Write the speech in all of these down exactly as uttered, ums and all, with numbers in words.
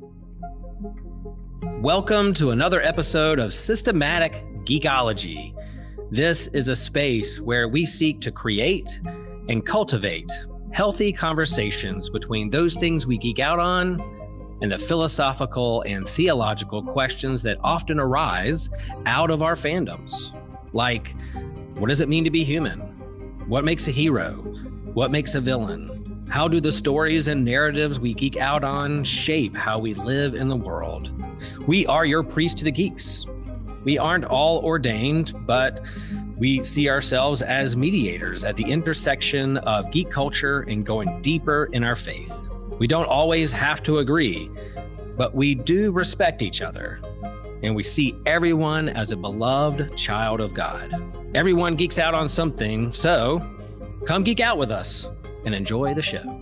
Welcome to another episode of Systematic Geekology. This is a space where we seek to create and cultivate healthy conversations between those things we geek out on and the philosophical and theological questions that often arise out of our fandoms. Like, what does it mean to be human? What makes a hero? What makes a villain? How do the stories and narratives we geek out on shape how we live in the world? We are your priest to the geeks. We aren't all ordained, but we see ourselves as mediators at the intersection of geek culture and going deeper in our faith. We don't always have to agree, but we do respect each other, and we see everyone as a beloved child of God. Everyone geeks out on something, so come geek out with us and enjoy the show.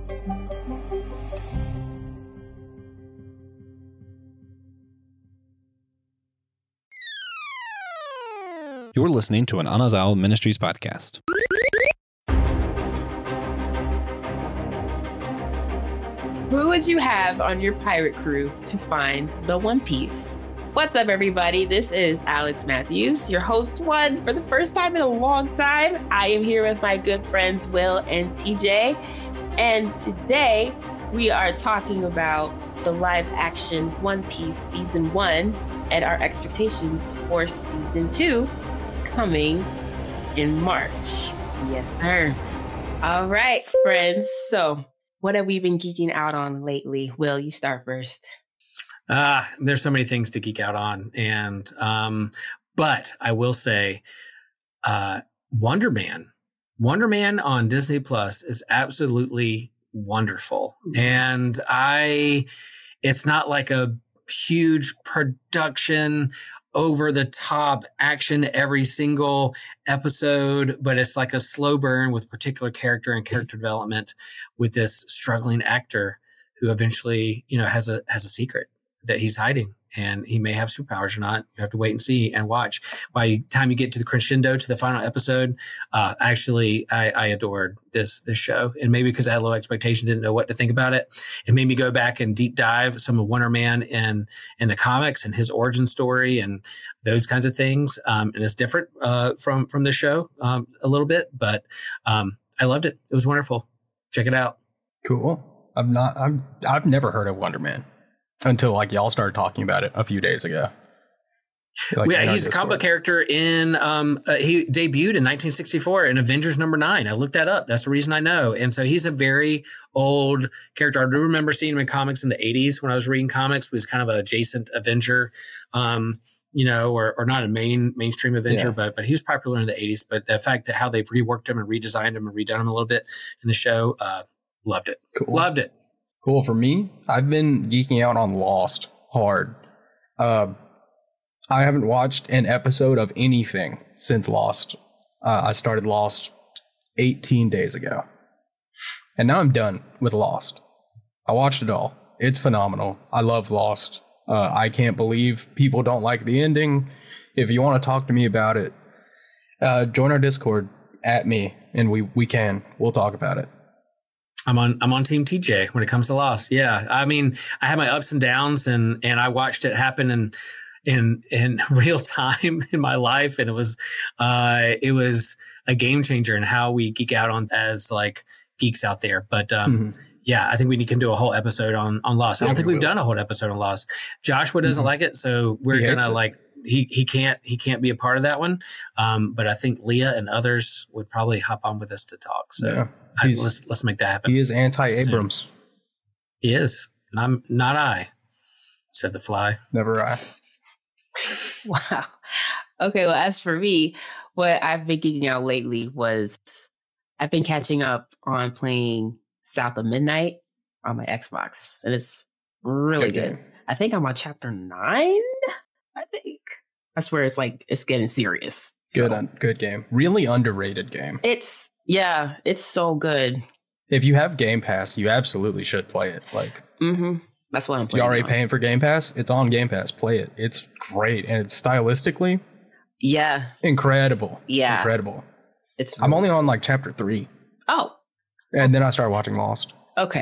You're listening to an Anazao Ministries podcast. Who would you have on your pirate crew to find the One Piece? What's up, everybody? This is Alex Matthews, your host one for the first time in a long time. I am here with my good friends Will and T J, and today we are talking about the live action One Piece season one and our expectations for season two coming in March. Yes, sir. All right, friends. So what have we been geeking out on lately? Will, you start first. Ah, uh, there's so many things to geek out on. And, um, but I will say, uh, Wonder Man, Wonder Man on Disney Plus is absolutely wonderful. And I, it's not like a huge production, over the top action every single episode, but it's like a slow burn with particular character and character development with this struggling actor who eventually, you know, has a has a secret that he's hiding, and he may have superpowers or not. You have to wait and see and watch. By the time you get to the crescendo, to the final episode, uh, actually, I, I adored this this show. And maybe because I had low expectations, didn't know what to think about it, it made me go back and deep dive some of Wonder Man in, in the comics and his origin story and those kinds of things. Um, and it's different uh, from, from the show um, a little bit, but um, I loved it. It was wonderful. Check it out. Cool. I'm not, I'm, I've never heard of Wonder Man until like y'all started talking about it a few days ago. Like, yeah, he's a comic book character in, um, uh, he debuted in nineteen sixty-four in Avengers number nine. I looked that up. That's the reason I know. And so he's a very old character. I do remember seeing him in comics in the eighties when I was reading comics. He was kind of an adjacent Avenger, um, you know, or, or not a main mainstream Avenger, yeah. but but he was popular in the eighties. But the fact that how they've reworked him and redesigned him and redone him a little bit in the show, uh, loved it. Cool. Loved it. Cool. For me, I've been geeking out on Lost hard. Uh, I haven't watched an episode of anything since Lost. Uh, I started Lost eighteen days ago. And now I'm done with Lost. I watched it all. It's phenomenal. I love Lost. Uh, I can't believe people don't like the ending. If you want to talk to me about it, uh, join our Discord at me, and we, we can. We'll talk about it. I'm on I'm on Team T J when it comes to Lost. Yeah. I mean, I had my ups and downs, and, and I watched it happen in in in real time in my life, and it was uh it was a game changer in how we geek out on as like geeks out there. But um mm-hmm. yeah, I think we can do a whole episode on on Lost. I don't yeah, think we we've will. done a whole episode on Lost. Joshua doesn't mm-hmm. like it, so we're he gonna like he he can't he can't be a part of that one. Um, but I think Leah and others would probably hop on with us to talk. So yeah, I, let's let's make that happen. He is anti-Abrams. Soon. He is. Not not I. Said the fly. Never I. Wow. Okay, well, as for me, what I've been geeking out lately was I've been catching up on playing South of Midnight on my Xbox, and it's really good. good. I think I'm on chapter nine. I think that's where it's like it's getting serious. So. Good, good game. Really underrated game. It's yeah, it's so good. If you have Game Pass, you absolutely should play it. Like, mm-hmm. That's what I'm playing. You already now. paying for Game Pass? It's on Game Pass. Play it. It's great, and it's stylistically, yeah, incredible. Yeah, incredible. It's. I'm only on like chapter three. Oh, and then I started watching Lost. Okay,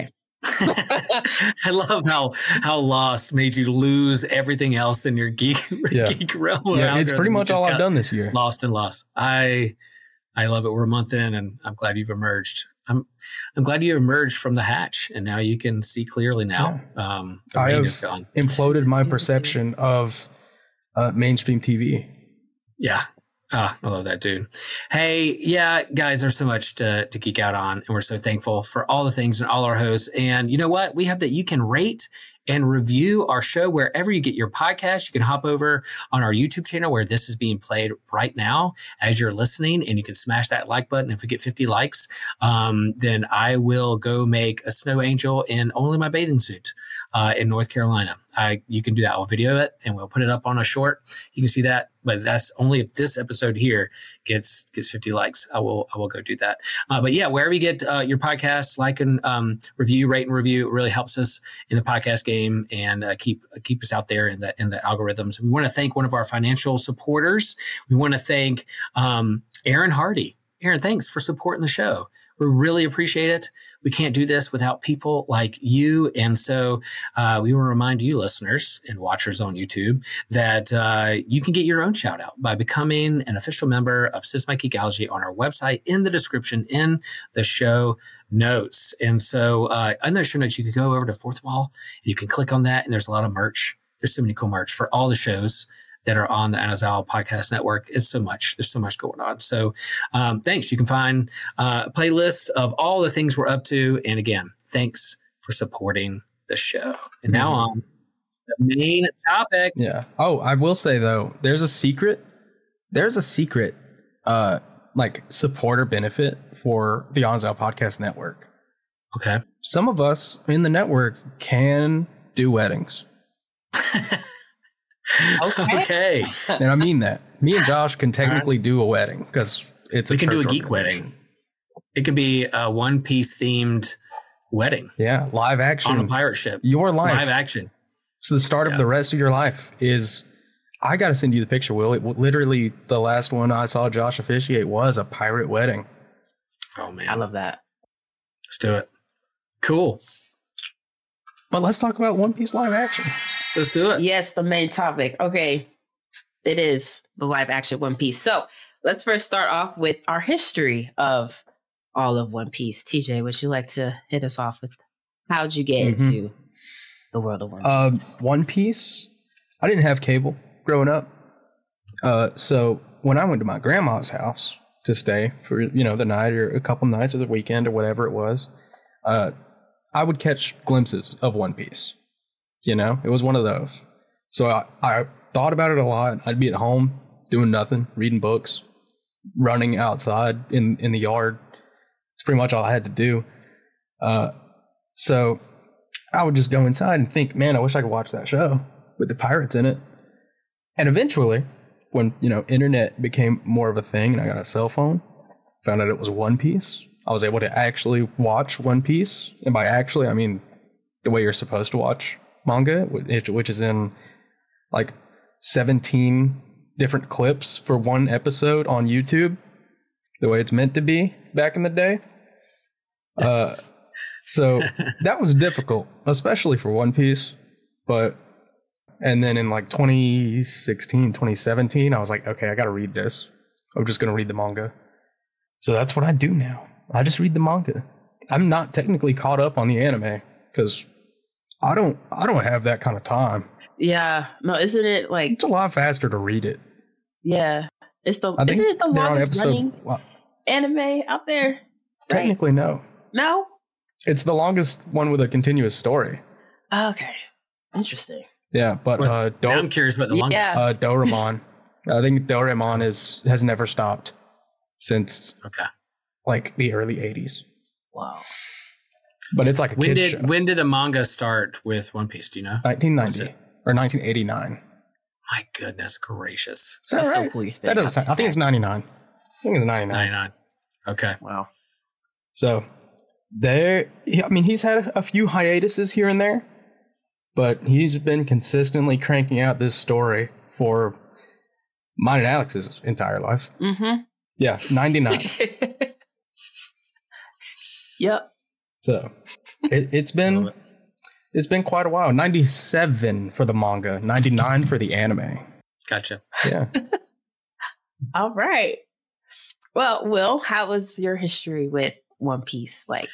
I love how how Lost made you lose everything else in your geek Yeah. geek realm. Yeah, it's algorithm. pretty You much just all I've got done this year. Lost and lost. I I love it. We're a month in, and I'm glad you've emerged. I'm I'm glad you emerged from the hatch, and now you can see clearly. Now, um, the I rain have is gone. imploded my perception of uh, mainstream T V. Yeah. Ah, I love that, dude. Hey, yeah, guys, there's so much to, to geek out on, and we're so thankful for all the things and all our hosts. And you know what? We have that you can rate and review our show wherever you get your podcast. You can hop over on our YouTube channel where this is being played right now as you're listening, and you can smash that like button. If we get fifty likes, um, then I will go make a snow angel in only my bathing suit uh, in North Carolina. I, you can do that. I'll video it and we'll put it up on a short. You can see that, but that's only if this episode here gets gets fifty likes. I will I will go do that. Uh, but yeah, wherever you get uh, your podcasts, like and um, review, rate and review. It really helps us in the podcast game and uh, keep keep us out there in the in the algorithms. We want to thank one of our financial supporters. We want to thank um, Aaron Hardy. Aaron, thanks for supporting the show. We really appreciate it. We can't do this without people like you. And so uh, we will remind you, listeners and watchers on YouTube, that uh, you can get your own shout out by becoming an official member of Systematic Geekology on our website, in the description, in the show notes. And so uh, in those show notes, you can go over to Fourth Wall and you can click on that. And there's a lot of merch. There's so many cool merch for all the shows that are on the Anazawa Podcast Network. It's so much. There's so much going on. So um, thanks. You can find uh, a playlist of all the things we're up to. And again, thanks for supporting the show. And now on to the main topic. Yeah. Oh, I will say, though, there's a secret. There's a secret, uh, like, supporter benefit for the Anazawa Podcast Network. Okay. Some of us in the network can do weddings. Okay. Okay. And I mean that. Me and Josh can technically do a wedding because it's a We can do a church geek organization. wedding. It could be a One Piece themed wedding Yeah, live action. on a pirate ship. Your life. Live action. So the start Yeah. of the rest of your life is, I got to send you the picture, Will. It literally, the last one I saw Josh officiate was a pirate wedding. Oh, man. I love that. Let's do it. Cool. But let's talk about One Piece live action. Let's do it. Yes, the main topic. Okay. It is the live action One Piece. So let's first start off with our history of all of One Piece. T J, would you like to hit us off with how'd you get Mhm. into the world of One Uh, Piece? One Piece, I didn't have cable growing up. Uh, so when I went to my grandma's house to stay for, you know, the night or a couple nights of the weekend or whatever it was, uh, I would catch glimpses of One Piece. You know, it was one of those. So I, I thought about it a lot. I'd be at home doing nothing, reading books, running outside in, in the yard. It's pretty much all I had to do. Uh, so I would just go inside and think, man, I wish I could watch that show with the pirates in it. And eventually, when, you know, internet became more of a thing and I got a cell phone, found out it was One Piece, I was able to actually watch One Piece. And by actually, I mean the way you're supposed to watch manga, which, which is in like seventeen different clips for one episode on YouTube, the way it's meant to be back in the day. Uh, so that was difficult, especially for One Piece. But, and then in like twenty sixteen, twenty seventeen, I was like, okay, I got to read this. I'm just going to read the manga. So that's what I do now. I just read the manga. I'm not technically caught up on the anime because I don't, I don't have that kind of time. Yeah. No, isn't it like, It's a lot faster to read it. yeah. It's the I think isn't it the they're on longest episode- running well, anime out there? Right? technically, no. No? It's the longest one with a continuous story. Okay. Interesting. Yeah, but Was- uh, Now I'm Do- curious about the Yeah. longest. uh, Doraemon. I think Doraemon is has never stopped since Okay. like the early eighties. Wow. But it's like a When kid's did show. when did the manga start with One Piece? Do you know? nineteen Was ninety it- or nineteen eighty-nine. My goodness gracious. Is that That's so right? cool you That spelled doesn't out sound, I think it's these facts. ninety-nine. I think it's ninety-nine. ninety-nine. Okay. Wow. So there, I mean, he's had a few hiatuses here and there, but he's been consistently cranking out this story for mine and Alex's entire life. Mm-hmm. Yeah, ninety-nine. Yep. So It, it's been it. it's been quite a while. ninety-seven for the manga, ninety-nine for the anime. Gotcha. Yeah. All right. Well, Will, how was your history with One Piece like?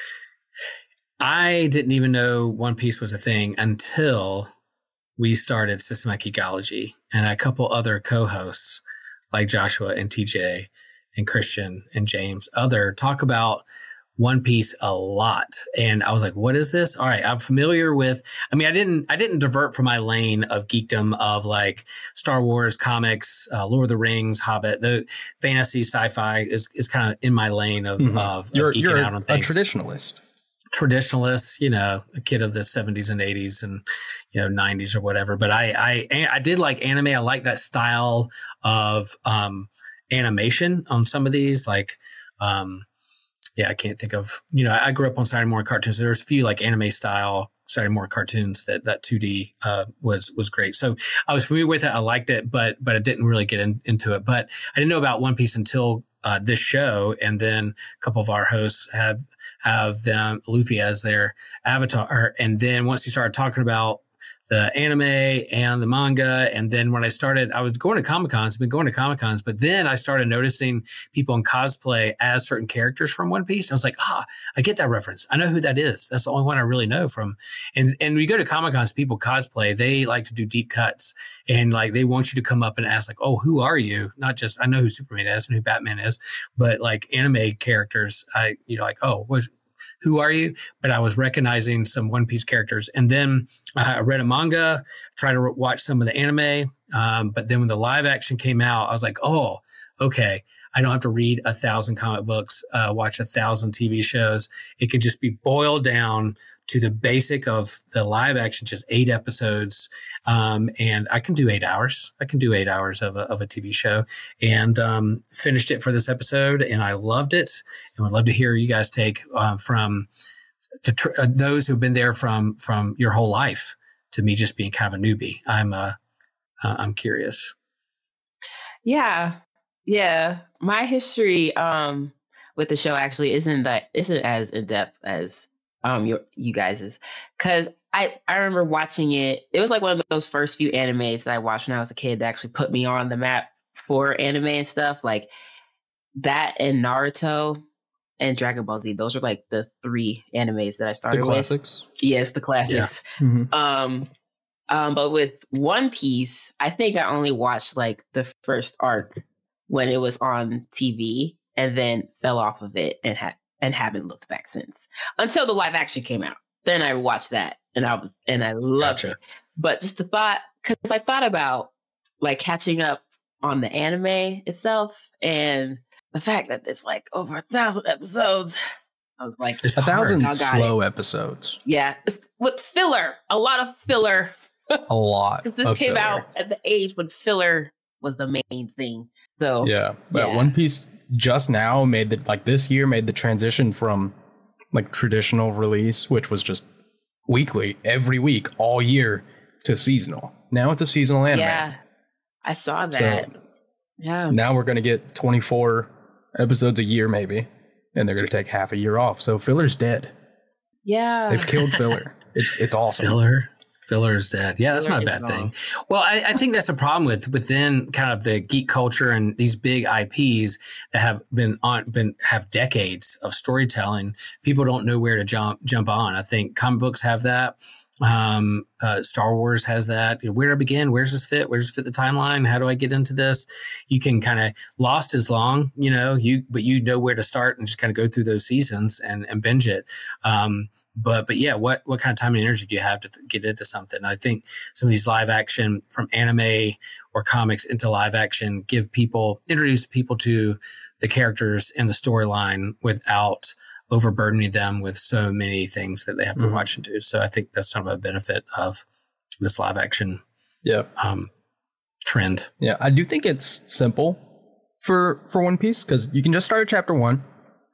I didn't even know One Piece was a thing until we started Systematic Geekology, and a couple other co-hosts like Joshua and T J and Christian and James other talk about One Piece a lot. And I was like, what is this? All right, I'm familiar with, I mean, I didn't, I didn't divert from my lane of geekdom of like Star Wars, comics, uh, Lord of the Rings, Hobbit, the fantasy, sci-fi is, is kind of in my lane of, Mm-hmm. of, of You're, geeking you're out on a things. traditionalist. Traditionalist, you know, a kid of the seventies and eighties and, you know, nineties or whatever. But I, I, I did like anime. I like that style of, um, animation on some of these. Like, um, yeah, I can't think of, you know, I grew up on Saturday morning cartoons. So there's a few like anime style Saturday morning cartoons that, that two D, uh, was, was great. So I was familiar with it. I liked it, but, but I didn't really get in, into it. But I didn't know about One Piece until, uh, this show. And then a couple of our hosts have, have them Luffy as their avatar. And then once he started talking about the anime and the manga, and then when I started, I was going to Comic-Cons, I've been going to Comic-Cons, but then I started noticing people in cosplay as certain characters from One Piece. And I was like, ah, I get that reference. I know who that is. That's the only one I really know from. And and when you go to Comic-Cons, people cosplay, they like to do deep cuts, and like they want you to come up and ask like, oh, who are you? Not just, I know who Superman is and who Batman is, but like anime characters, I, you know, like, oh, what's, who are you? But I was recognizing some One Piece characters. And then uh, I read a manga, tried to re- watch some of the anime. Um, but then when the live action came out, I was like, oh, okay. I don't have to read a thousand comic books, uh, watch a thousand T V shows. It can just be boiled down to the basic of the live action, just eight episodes. Um, and I can do eight hours. I can do eight hours of a, of a T V show, and um, finished it for this episode. And I loved it, and would love to hear you guys take uh, from to tr- uh, those who've been there from, from your whole life to me just being kind of a newbie. I'm, uh, uh, I'm curious. Yeah. Yeah. My history um, with the show actually isn't that isn't as in depth as um your you guys's, because I I remember watching it. It was like one of those first few animes that I watched when I was a kid that actually put me on the map for anime and stuff like that, and Naruto and Dragon Ball Z. Those are like the three animes that I started The with. classics. Yes, the classics. Yeah. Mm-hmm. Um, um, but with One Piece, I think I only watched like the first arc when it was on T V, and then fell off of it and had and haven't looked back since until the live action came out. Then I watched that, and I was and I loved Gotcha. it. But just the thought, because I thought about like catching up on the anime itself, and the fact that it's like over a thousand episodes. I was like, It's A thousand hard. I got slow episodes. yeah, it's with filler, a lot of filler. A lot. Because this of came filler. out at the age when filler was the main thing. So Yeah, but Yeah. One Piece just now made the like this year made the transition from like traditional release, which was just weekly, every week, all year, to seasonal. Now it's a seasonal anime. yeah, I saw that. So yeah, now we're gonna get twenty-four episodes a year, maybe, and they're gonna take half a year off. So filler's dead. yeah. They've killed filler. It's it's awesome. Filler. Filler is dead. Yeah, that's Filler not a is bad thing. gone. Well, I, I think that's a problem with within kind of the geek culture and these big I Ps that have been on been have decades of storytelling. People don't know where to jump jump on. I think comic books have that. Um, uh, Star Wars has that. You know, where do I begin? Where's this fit? Where's this fit the timeline? How do I get into this? You can kind of Lost is long, you know, you but you know where to start and just kind of go through those seasons and, and binge it. Um, but but yeah, what what kind of time and energy do you have to get into something? I think some of these live action from anime or comics into live action give people introduce people to the characters and the storyline without overburdening them with so many things that they have to Mhm. watch and do. So I think that's some of a benefit of this live action Yeah, um, trend. yeah. I do think it's simple for for One Piece because you can just start at chapter one,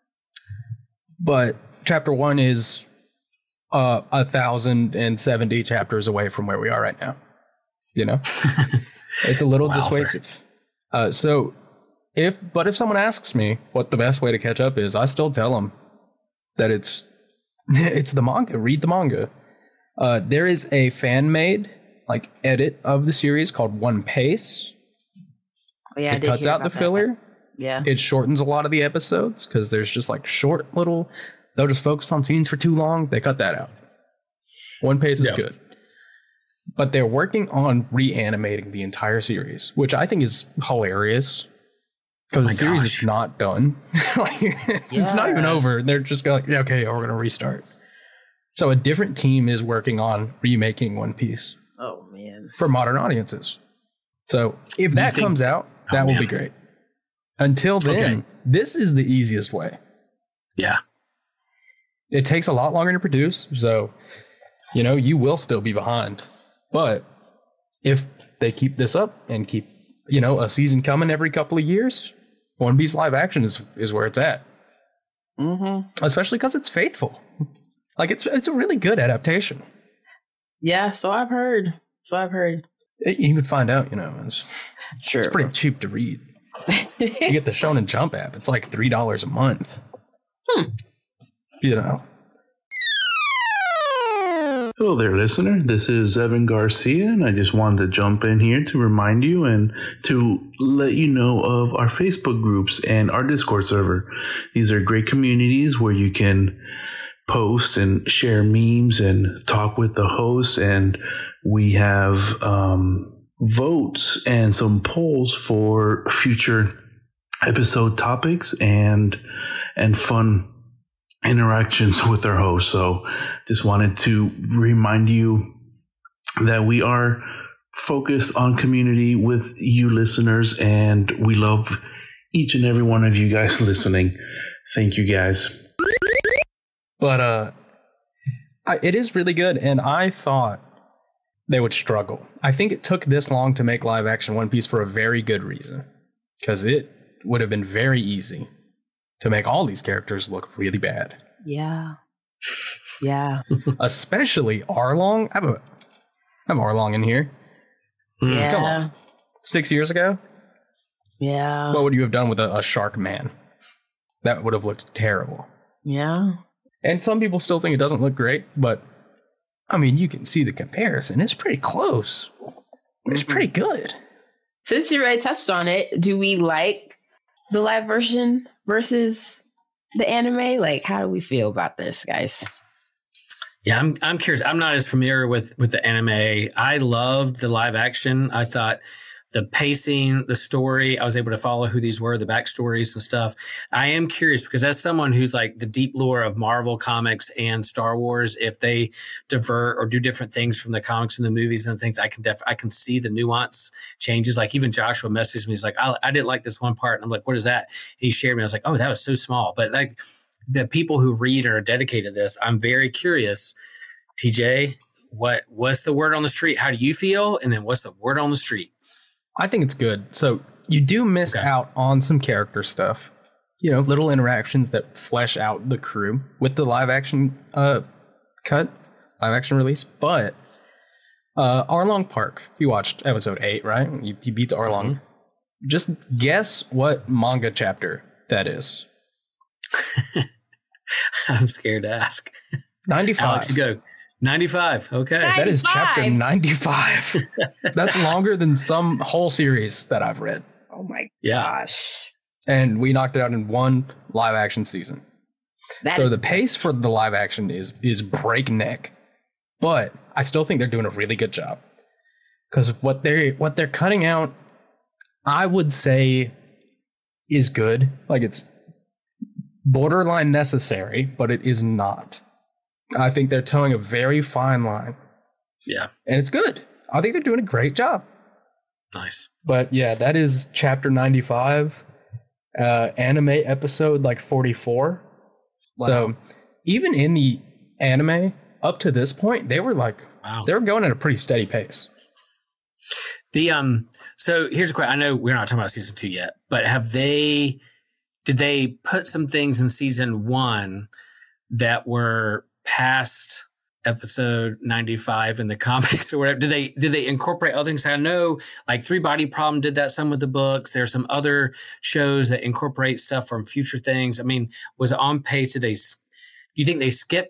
but chapter one is uh, a thousand and seventy chapters away from where we are right now. You know, it's a little Wowzer. dissuasive. Uh, so if but if someone asks me what the best way to catch up is, I still tell them that it's It's the manga. Read the manga. Uh, there is a fan made like edit of the series called One Piece. Oh, yeah, I it did cuts hear out the about that. filler. Yeah. It shortens a lot of the episodes because there's just like short little. They'll just focus on scenes for too long. They cut that out. One Piece is Yeah. good. But they're working on reanimating the entire series, which I think is hilarious. Because my the series gosh. is not done. Like, It's not even Yeah. over. They're just going, like, yeah, okay, we're going to restart. So a different team is working on remaking One Piece Oh, man. for modern audiences. So if that think- comes out, Oh, that will man. be great. Until then, Okay. this is the easiest way. Yeah. It takes a lot longer to produce. So, you know, you will still be behind. But if they keep this up and keep, you know, a season coming every couple of years, One Piece live action is, is where it's at. Mm-hmm. Especially because it's faithful. Like, it's it's a really good adaptation. Yeah, so I've heard. So I've heard. It, you would find out, you know, it's, Sure. it's pretty cheap to read. You get the Shonen Jump app. It's like three dollars a month. Hmm. You know. Hello there, listener. This is Evan Garcia, and I just wanted to jump in here to remind you and to let you know of our Facebook groups and our Discord server. These are great communities where you can post and share memes and talk with the hosts, and we have um, votes and some polls for future episode topics and and fun interactions with our host. So just wanted to remind you that we are focused on community with you listeners, and we love each and every one of you guys listening. Thank you guys. But uh, I, it is really good, and I thought they would struggle. I think it took this long to make live action One Piece for a very good reason, because it would have been very easy to make all these characters look really bad. Yeah. Yeah. Especially Arlong. I have, a, I have Arlong in here. Mm. Yeah. Come on. Six years ago, Yeah. what would you have done with a, a shark man? That would have looked terrible. Yeah. And some people still think it doesn't look great, but I mean, you can see the comparison. It's pretty close. It's pretty good. Since you already touched on it, do we like the live version versus the anime? Like, how do we feel about this, guys? Yeah, I'm I'm curious. I'm not as familiar with with the anime. I loved the live action. I thought the pacing, the story, I was able to follow who these were, the backstories and stuff. I am curious because as someone who's like the deep lore of Marvel comics and Star Wars, if they divert or do different things from the comics and the movies and things, I can def I can see the nuance changes. Like even Joshua messaged me, he's like, I, I didn't like this one part. And I'm like, what is that? And he shared me. I was like, oh, that was so small. But like the people who read or are dedicated to this, I'm very curious. T J, what what's the word on the street? How do you feel? And then what's the word on the street? I think it's good. So you do miss Okay. out on some character stuff. You know, little interactions that flesh out the crew with the live action uh, cut, live action release. But uh, Arlong Park, you watched episode eight, right? You, you beat Arlong. Mm-hmm. Just guess what manga chapter that is. I'm scared to ask. ninety-five. Alex, you go. ninety-five. Okay. Nice. That is chapter ninety-five. ninety-five. That's longer than some whole series that I've read. Oh my Yeah. gosh. And we knocked it out in one live action season. That So is- the pace for the live action is is breakneck. But I still think they're doing a really good job. Because what they're what they're cutting out, I would say, is good. Like it's borderline necessary, but it is not. I think they're towing a very fine line. Yeah. And it's good. I think they're doing a great job. Nice. But yeah, that is chapter ninety-five, uh, anime episode like forty-four. Wow. So even in the anime up to this point, they were like, Wow. they were going at a pretty steady pace. The um so here's a question. I know we're not talking about season two yet, but have they did they put some things in season one that were past episode ninety-five in the comics or whatever? Did they did they incorporate other things? I know like Three Body Problem did that some with the books. There's some other shows that incorporate stuff from future things. I mean, was it on pace? Did they do you think they skipped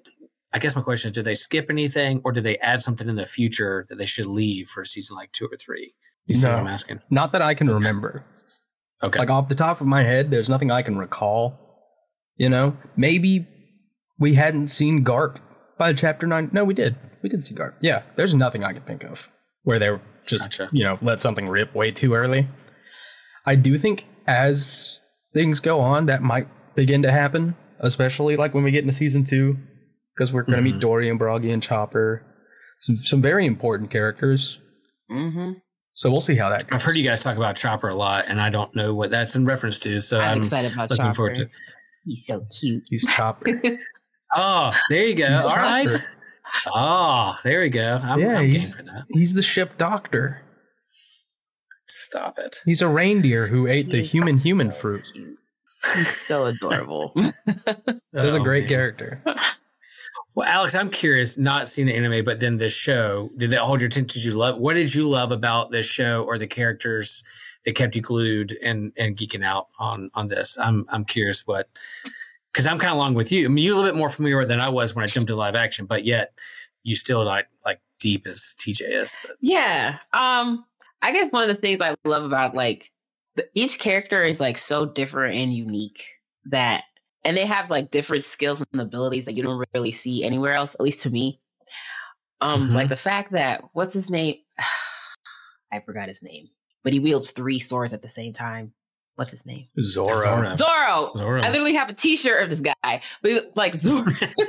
I guess my question is, did they skip anything or did they add something in the future that they should leave for season like two or three? You see No. what I'm asking? Not that I can remember. Okay. Like off the top of my head, there's nothing I can recall. You know, maybe we hadn't seen Garp by chapter nine. No, we did. We did see Garp. Yeah, there's nothing I can think of where they were just, Gotcha. you know, let something rip way too early. I do think as things go on, that might begin to happen, especially like when we get into season two, because we're going to Mhm. meet Dory and Broggy and Chopper, some some very important characters. Mm-hmm. So we'll see how that goes. I've heard you guys talk about Chopper a lot, and I don't know what that's in reference to. So I'm, I'm, excited about looking Chopper. forward to. He's so cute. He's Chopper. Oh, there you go. He's All right. Chopper. Oh, there we go. I'm, Yeah, I'm game he's- for that. He's the ship doctor. Stop it. He's a reindeer who ate the He's human human so fruit. cute. He's so adorable. That's a Oh, great man. character. Well, Alex, I'm curious, not seeing the anime, but then this show, did that hold your attention? Did you love, what did you love about this show or the characters that kept you glued and, and geeking out on, on this? I'm, I'm curious what, because I'm kind of along with you. I mean, you're a little bit more familiar than I was when I jumped to live action, but yet you still like, like deep as T J is. But. Yeah. Um, I guess one of the things I love about like the, each character is like so different and unique that, and they have like different skills and abilities that you don't really see anywhere else, at least to me. Um, Mhm. like the fact that what's his name? I forgot his name, but he wields three swords at the same time. What's his name? Zoro. Zoro. Zorro. Zoro. I literally have a T-shirt of this guy, but like Zoro.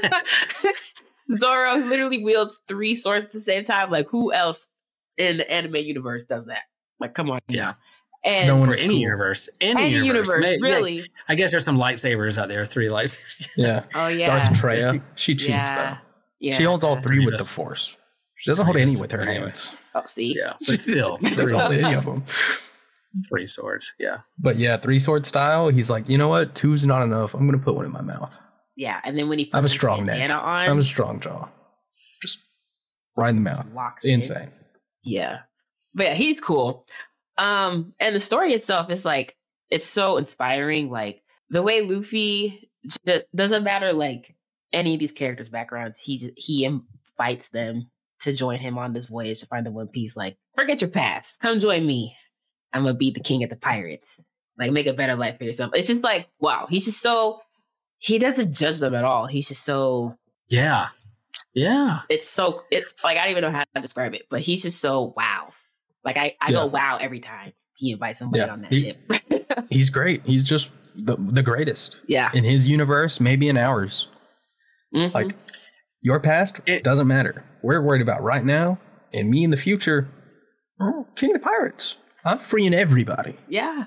Zoro literally wields three swords at the same time. Like, who else in the anime universe does that? Like, come on. Yeah. And No one Or is any cool. universe. Any, any universe. universe, May- yeah, really. I guess there's some lightsabers out there, three lightsabers. Yeah. Oh, yeah. Darth Treya. She cheats yeah. though. Yeah. She holds all three with the Grievous. Force. She doesn't hold any Grievous. with her Anyway. hands. Oh, see? Yeah. But still, She doesn't hold three, any of them. three swords. Yeah. But yeah, three sword style. He's like, you know what? Two's not enough. I'm gonna put one in my mouth. Yeah. And then when he puts I have a his strong neck. bandana on, I have a strong jaw. Just right in the just mouth. locks It's in. insane. Yeah. But yeah, he's cool. Um, and the story itself is like, it's so inspiring. Like the way Luffy j- doesn't matter like any of these characters' backgrounds, he j- he invites them to join him on this voyage to find the One Piece. Like, forget your past, come join me. I'm gonna be the king of the pirates. Like, make a better life for yourself. It's just like, wow, he's just so he doesn't judge them at all. He's just so Yeah. Yeah. it's so it's like I don't even know how to describe it, but he's just so wow. Like I, I Yeah. go wow every time he invites somebody Yeah. on that He- ship. He's great. He's just the the greatest Yeah. in his universe, maybe in ours. Mhm. Like your past It- doesn't matter. We're worried about right now and me in the future. Oh, King of the Pirates. I'm freeing everybody. yeah.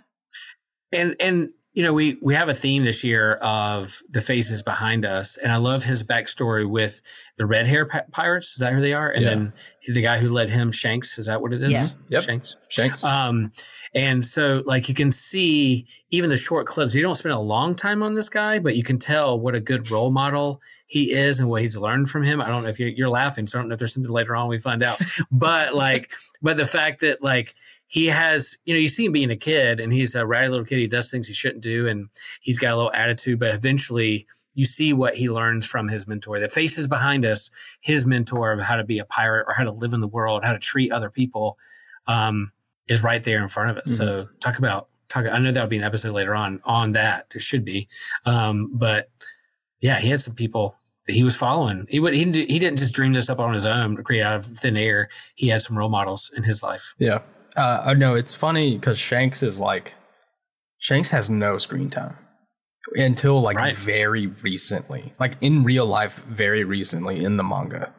And and you know, we we have a theme this year of the faces behind us, and I love his backstory with the red hair pi- pirates. Is that who they are? And Yeah. then the guy who led him, Shanks. Is that what it is? Yeah. Yep. Shanks. Shanks. Um, and so like you can see even the short clips. You don't spend a long time on this guy, but you can tell what a good role model he is and what he's learned from him. I don't know if you're, you're laughing, so I don't know if there's something later on we find out. But like, but the fact that like he has, you know, you see him being a kid and he's a ratty little kid. He does things he shouldn't do, and he's got a little attitude. But eventually, you see what he learns from his mentor. The faces behind us, his mentor of how to be a pirate or how to live in the world, how to treat other people. Um, is right there in front of us. Mm-hmm. So talk about talk. I know that'll be an episode later on on that. It should be, um, but yeah, he had some people that he was following. He would he didn't, he didn't just dream this up on his own to create out of thin air. He had some role models in his life. Yeah. Uh, I know it's funny because Shanks is like, Shanks has no screen time until like Right. very recently, like in real life, very recently in the manga.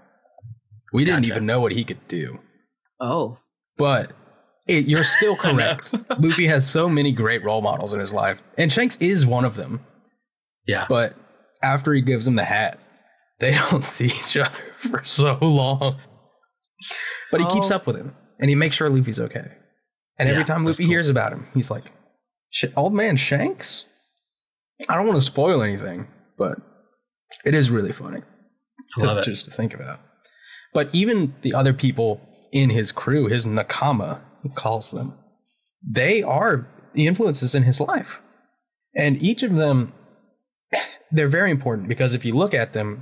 We didn't Gotcha. even know what he could do, Oh. but it, you're still I know. correct. Luffy has so many great role models in his life, and Shanks is one of them. Yeah, But after he gives him the hat, they don't see each other for so long. But he keeps Oh. up with him, and he makes sure Luffy's okay. And every Yeah, time that's Luffy cool. hears about him, he's like, "Sh- old man Shanks?" I don't want to spoil anything, but it is really funny. I love it. Just to think about. But even the other people in his crew, his Nakama, he calls them, they are the influences in his life. And each of them, they're very important because if you look at them,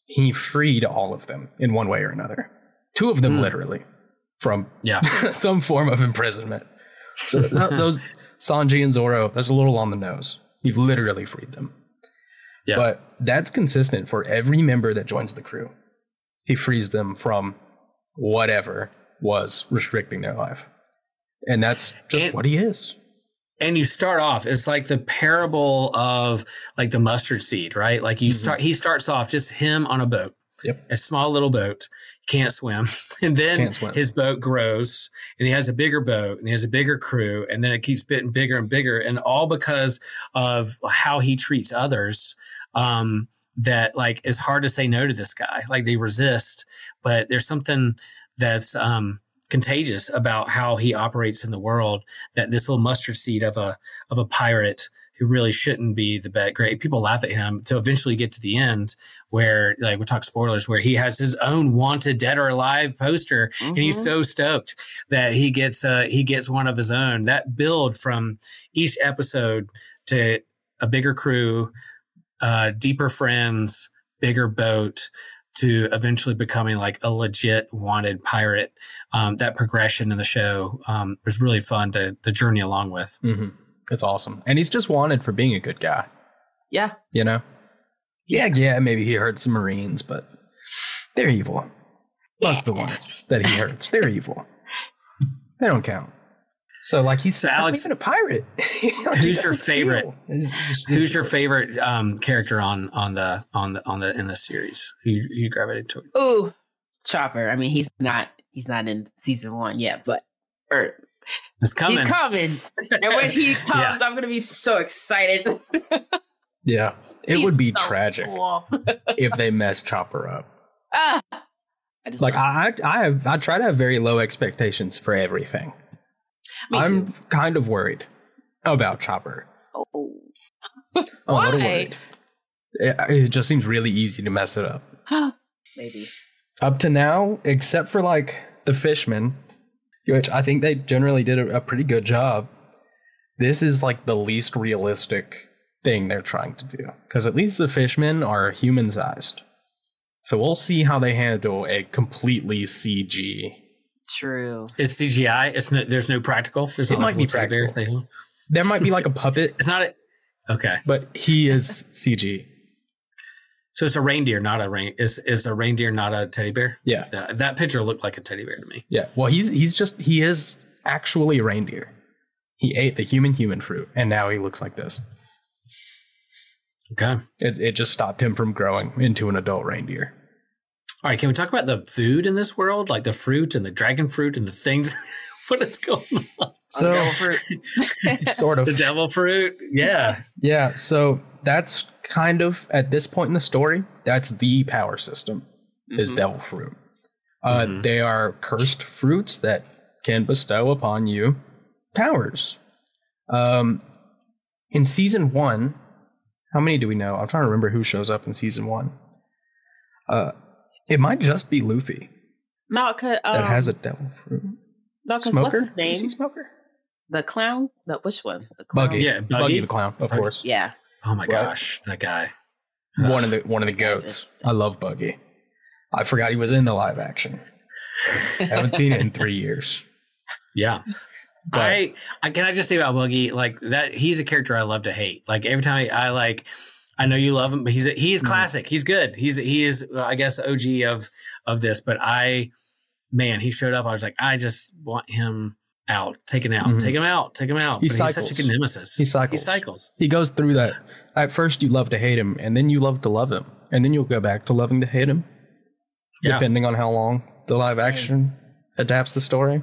he freed all of them in one way or another. Two of them, mm. literally, from yeah. some form of imprisonment. So th- those Sanji and Zoro, that's a little on the nose. He literally freed them. Yeah. But that's consistent for every member that joins the crew. He frees them from whatever was restricting their life. And that's just and, what he is. And you start off, it's like the parable of like the mustard seed, right? Like you mm-hmm. start, he starts off just him on a boat. Yep. A small little boat. Can't swim. And then his boat grows and he has a bigger boat and he has a bigger crew. And then it keeps getting bigger and bigger. And all because of how he treats others. Um, that like is hard to say no to this guy. Like they resist, but there's something that's um, contagious about how he operates in the world. That this little mustard seed of a of a pirate who really shouldn't be the bad great. People laugh at him to eventually get to the end where, like, we talk spoilers, where he has his own wanted dead or alive poster, mm-hmm. and he's so stoked that he gets uh, he gets one of his own. That build from each episode to a bigger crew, uh, deeper friends, bigger boat, to eventually becoming like a legit wanted pirate. Um, that progression in the show um, was really fun to the journey along with. Mm-hmm. It's awesome. And he's just wanted for being a good guy. Yeah. You know? Yeah, yeah, maybe he hurt some Marines, but they're evil. Plus yeah. the ones that he hurts. They're evil. They don't count. So, like, he's so Alex, even a pirate. Like, who's your favorite? He's, he's, who's he's your favorite um, character on on the on the on the in the series? Who, who you gravitated toward? Ooh, Chopper. I mean, he's not he's not in season one yet, but or It's coming. He's coming. And when he comes, yeah. I'm going to be so excited. Yeah. It He's would be so tragic cool. if they mess Chopper up. Ah, I just like, I, I, have, I try to have very low expectations for everything. Me I'm too. kind of worried about Chopper. Oh. I'm Why? a little worried. It, it just seems really easy to mess it up. Maybe. Up to now, except for like the fishmen, which I think they generally did a, a pretty good job. This is like the least realistic thing they're trying to do. Because at least the fishmen are human-sized. So we'll see how they handle a completely C G. True. It's C G I? It's no, there's no practical? There's it might be practical. Thing. There might be like a puppet. It's not a... Okay. But he is C G. So it's a reindeer, not a rain. Is is a reindeer not a teddy bear? Yeah, that, that picture looked like a teddy bear to me. Yeah, well, he's he's just he is actually a reindeer. He ate the human human fruit, and now he looks like this. Okay, it it just stopped him from growing into an adult reindeer. All right, can we talk about the food in this world, like the fruit and the dragon fruit and the things? What is going on? So, sort of the devil fruit. Yeah, yeah. So that's kind of at this point in the story, that's the power system mm-hmm. is devil fruit. Uh, mm-hmm. They are cursed fruits that can bestow upon you powers. Um, in season one, how many do we know? I'm trying to remember who shows up in season one. Uh, it might just be Luffy. No, cause, um, that has a devil fruit. No, because what's his name? Is he Smoker? The clown? The which one? The clown? Buggy. Yeah, Buggy. Buggy the clown, of Buggy. course. Yeah. Oh my gosh, that guy. One Ugh. of the one of the goats. I love Buggy. I forgot he was in the live action. I haven't seen it in three years. Yeah. But, I, I can I just say about Buggy, like that he's a character I love to hate. Like every time I, I like I know you love him, but he's he is classic. He's good. He's he is I guess O G of of this, but I man, he showed up. I was like, I just want him out, taken out, mm-hmm. take him out, take him out. He but cycles. He's such a good nemesis. He cycles. He cycles. He goes through that. At first, you love to hate him, and then you love to love him, and then you'll go back to loving to hate him, yeah. depending on how long the live action adapts the story.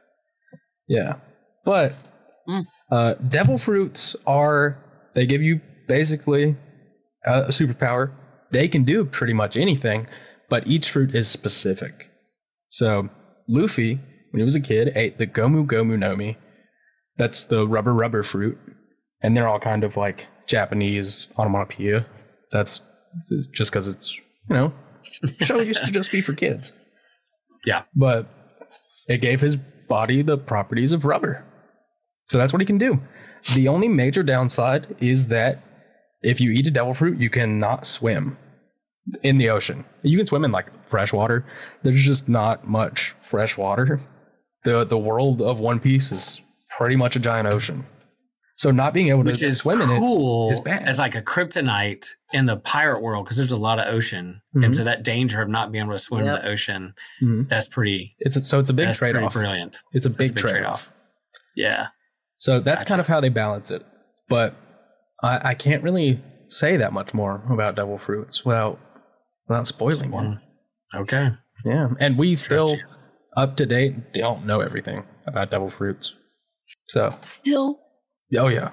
Yeah, but mm. uh, devil fruits are they give you basically a superpower. They can do pretty much anything, but each fruit is specific. So Luffy, when he was a kid, ate the Gomu Gomu no Mi. That's the rubber rubber fruit. And they're all kind of like Japanese onomatopoeia. That's just because it's, you know, show used to just be for kids. Yeah. But it gave his body the properties of rubber. So that's what he can do. The only major downside is that if you eat a devil fruit, you cannot swim. in the ocean. You can swim in like fresh water. There's just not much fresh water. The the world of One Piece is pretty much a giant ocean. So not being able to Which is swim in cool it is bad. as like a kryptonite in the pirate world because there's a lot of ocean. Mhm. And so that danger of not being able to swim Yep. in the ocean, Mhm. that's pretty It's a, so it's a big that's trade pretty off. brilliant. It's a That's big, trade off. Yeah. So that's Gotcha. kind of how they balance it. But I, I can't really say that much more about Devil Fruits without without spoiling one. Okay. Yeah, and we Trust still you. up to date don't know everything about Devil Fruits. So, Still. oh yeah,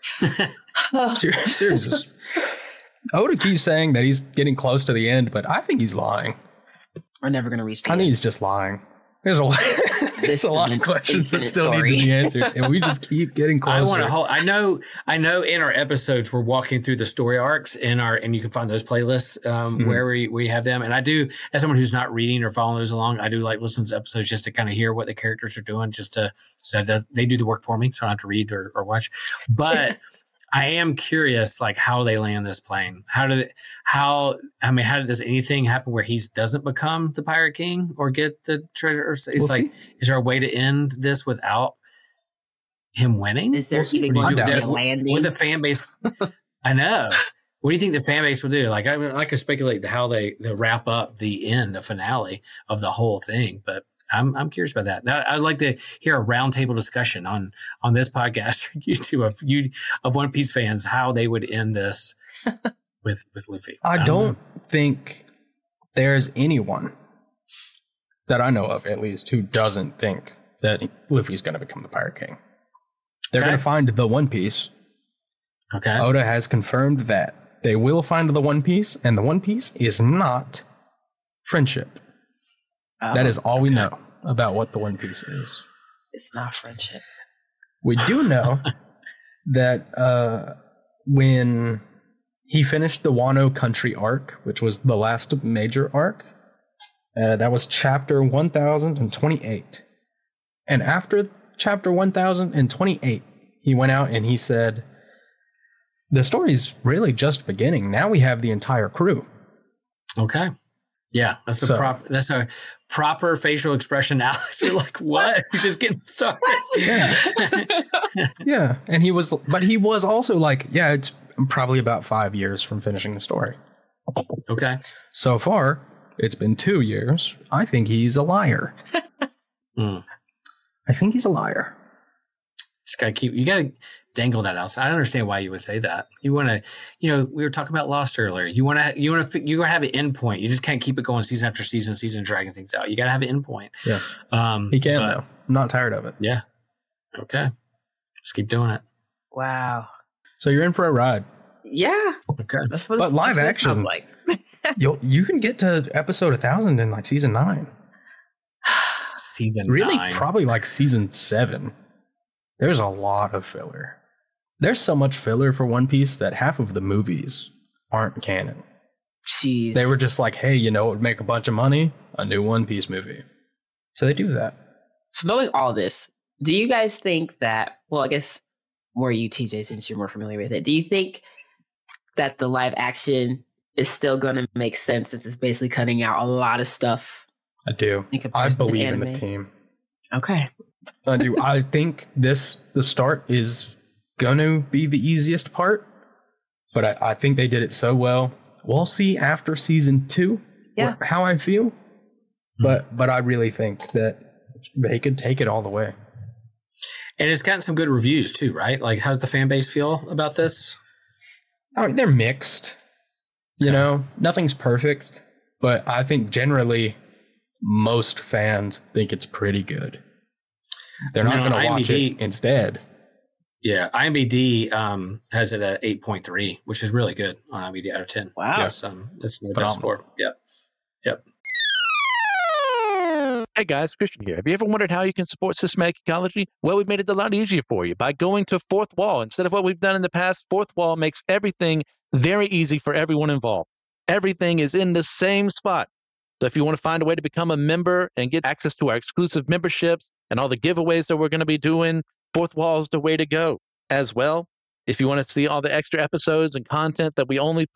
Ser- seriously. Oda keeps saying that he's getting close to the end, but I think he's lying. We're never going to reach the I think end. he's just lying. There's a lot. There's a lot of This questions that infinite still story. need to be answered, and we just keep getting I closer. want to hold. I know. I know. In our episodes, we're walking through the story arcs in our, and you can find those playlists um, Mhm. where we, we have them. And I do, as someone who's not reading or following those along, I do like listen to episodes just to kind of hear what the characters are doing, just to so it does, they do the work for me, so I don't have to read or, or watch. But I am curious, like how they land this plane. How did it? How I mean, how does anything happen where he doesn't become the Pirate King or get the treasure? It's We'll like, see. is there a way to end this without him winning? Is there We'll see even what going he to be does. a landing? With the fan base, I know. What do you think the fan base will do? Like, I mean, I could speculate how they, they wrap up the end, the finale of the whole thing, but I'm I'm curious about that. Now, I'd like to hear a roundtable discussion on on this podcast or YouTube of you of One Piece fans how they would end this with with Luffy. I Um, don't think there's anyone that I know of, at least, who doesn't think that Luffy's going to become the Pirate King. They're Okay. going to find the One Piece. Okay. Oda has confirmed that they will find the One Piece, and the One Piece is not friendship. That is all we okay. know about what the One Piece is. It's not friendship. We do know that uh, when he finished the Wano Country arc, which was the last major arc, uh, that was chapter one thousand twenty-eight. And after chapter one thousand twenty-eight, he went out and he said, the story's really just beginning. Now we have the entire crew. Okay. Yeah, that's a So- prop. That's a proper facial expression. Alex, you're like, what? You're just getting started. Yeah. Yeah. And he was, but he was also like, yeah, it's probably about five years from finishing the story. Okay. So far, it's been two years. I think he's a liar. Hmm. I think he's a liar. Just gotta keep. You gotta dangle that out. I don't understand why you would say that. You want to, you know, we were talking about Lost earlier. You want to, you want to, you have an end point. You just can't keep it going season after season, season dragging things out. You gotta have an end point. Yeah. Um, He can, but- though. I'm not tired of it. Yeah. Okay. Just keep doing it. Wow. So you're in for a ride. Yeah. Okay. That's what, But it's, live that's what it sounds action- like. You'll, you can get to episode one thousand in like season nine. Season Really, nine. probably like season seven. There's a lot of filler. There's so much filler for One Piece that half of the movies aren't canon. Jeez. They were just like, hey, you know, it would make a bunch of money, a new One Piece movie. So they do that. So knowing all this, do you guys think that, well, I guess more you, T J, since you're more familiar with it, do you think that the live action is still going to make sense if it's basically cutting out a lot of stuff I do. in I comparison to believe in anime? the team. Okay. I do. I think this, the start is going to be the easiest part, but I, I think they did it so well. We'll see after season two Yeah. wh- how I feel, but but I really think that they could take it all the way. And it's gotten some good reviews too, right? Like, how does the fan base feel about this? I mean, they're mixed. You Okay. know, nothing's perfect, but I think generally most fans think it's pretty good. They're not I mean, going to on watch IMDb it instead. Yeah, IMDb um, has it at eight point three, which is really good on IMDb out of ten. Wow. Yes, um, that's no bad Phenomenal. score. Yep. Yep. Hey guys, Christian here. Have you ever wondered how you can support systematic ecology? Well, we've made it a lot easier for you by going to Fourth Wall. Instead of what we've done in the past, Fourth Wall makes everything very easy for everyone involved. Everything is in the same spot. So if you want to find a way to become a member and get access to our exclusive memberships and all the giveaways that we're going to be doing, Fourth Wall is the way to go. As well, if you want to see all the extra episodes and content that we only put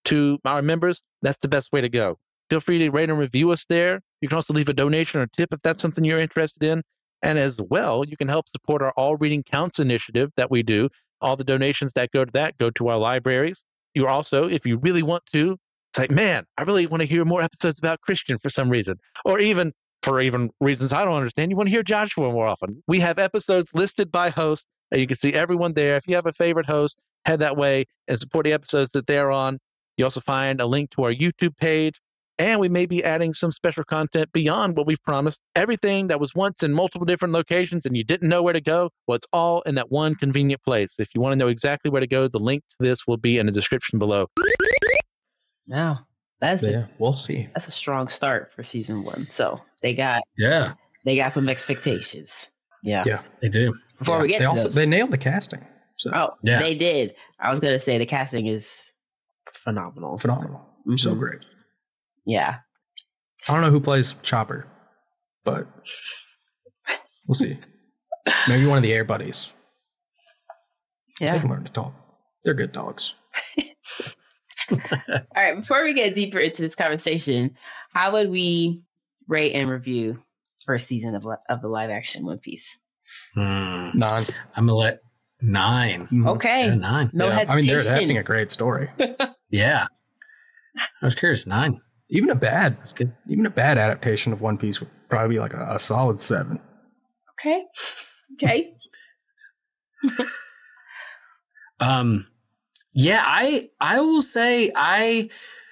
to our members, that's the best way to go. Feel free to rate and review us there. You can also leave a donation or tip if that's something you're interested in. And as well, you can help support our All Reading Counts initiative that we do. All the donations that go to that go to our libraries. You also, if you really want to, it's like, man, I really want to hear more episodes about Christian for some reason. Or even for even reasons I don't understand, you want to hear Joshua more often. We have episodes listed by host. And you can see everyone there. If you have a favorite host, head that way and support the episodes that they're on. You also find a link to our YouTube page. And we may be adding some special content beyond what we've promised. Everything that was once in multiple different locations and you didn't know where to go, well, it's all in that one convenient place. If you want to know exactly where to go, the link to this will be in the description below. No, that's Yeah, a, we'll see. that's a strong start for season one. So they got Yeah, they got some expectations. Yeah. Yeah. they do. Before Yeah. we get they to also those. they nailed the casting. So Oh, Yeah. they did. I was gonna say the casting is phenomenal. phenomenal. So Mhm. great. Yeah. I don't know who plays Chopper, but we'll see. Maybe one of the Air Buddies. They Yeah. can learn to talk. They're good dogs. All right. Before we get deeper into this conversation, how would we rate and review first season of li- of the live action One Piece? Hmm. Nine. I'm gonna let nine. Okay. Yeah, nine. No Yeah, I mean, they're hesitation. having a great story. Yeah, I was curious. Nine. Even a bad, That's good. even a bad adaptation of One Piece would probably be like a, a solid seven. Okay. Okay. Um, yeah, I I will say I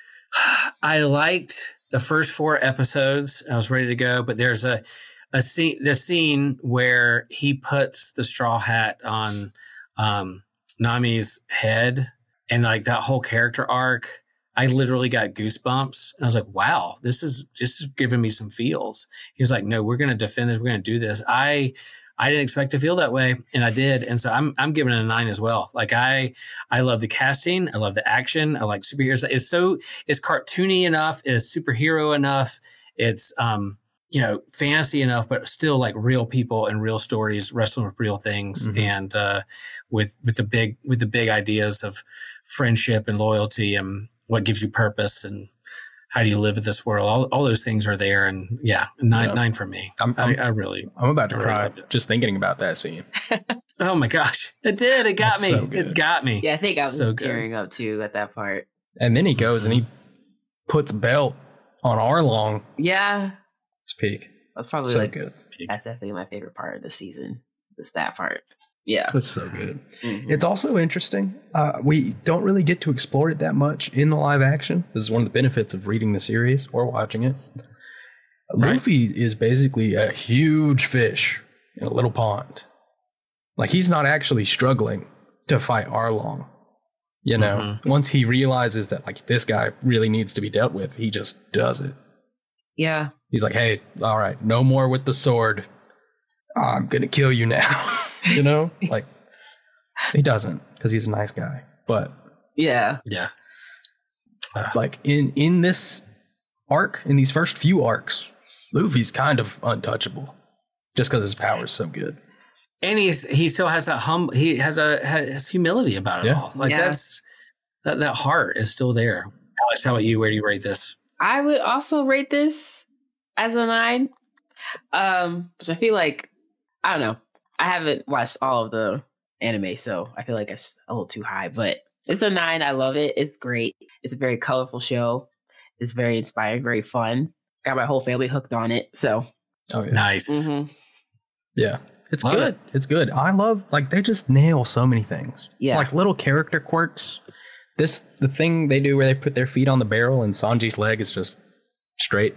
I liked the first four episodes. I was ready to go, but there's a a scene the scene where he puts the straw hat on um, Nami's head, and like that whole character arc. I literally got goosebumps, and I was like, "Wow, this is this is giving me some feels." He was like, "No, we're going to defend this. We're going to do this." I I didn't expect to feel that way, and I did, and so I'm I'm giving it a nine as well. Like I I love the casting, I love the action, I like superheroes. It's so it's cartoony enough, it's superhero enough, it's um you know fantasy enough, but still like real people and real stories wrestling with real things, Mhm. and uh, with with the big with the big ideas of friendship and loyalty and what gives you purpose and how do you live in this world. All, all those things are there, and yeah, nine Yeah. nine for me. I'm, I, I'm, I really. I'm about to I really cry loved it. just thinking about that scene. Oh my gosh, it did. It got That's me. so good. It got me. Yeah, I think I was So good. tearing up too at that part. And then he goes and he puts belt on Arlong. Yeah. It's peak. That's probably So like good. that's definitely my favorite part of the season. Just that part. Yeah. It's so good. Mhm. It's also interesting. Uh, we don't really get to explore it that much in the live action. This is one of the benefits of reading the series or watching it. Right. Luffy is basically a huge fish in a little pond. Like he's not actually struggling to fight Arlong. You know, Mhm. once he realizes that like this guy really needs to be dealt with, he just does it. Yeah. He's like, "Hey, all right, no more with the sword. I'm gonna kill you now." You know, like he doesn't because he's a nice guy. But Yeah. Yeah. like in in this arc, in these first few arcs, Luffy's kind of untouchable just because his power is so good. And he's he still has that hum. He has a has humility about it Yeah. all. Like Yeah. that's that that heart is still there. Alex, how about you? Where do you rate this? I would also rate this as a nine. Um, which I feel like I don't know. I haven't watched all of the anime, so I feel like it's a little too high, but it's a nine. I love it. It's great. It's a very colorful show. It's very inspiring, very fun. Got my whole family hooked on it. So Oh yeah, Nice. mhm. yeah, it's Love good. It's good. I love like they just nail so many things. Yeah. like little character quirks. This the thing they do where they put their feet on the barrel and Sanji's leg is just straight.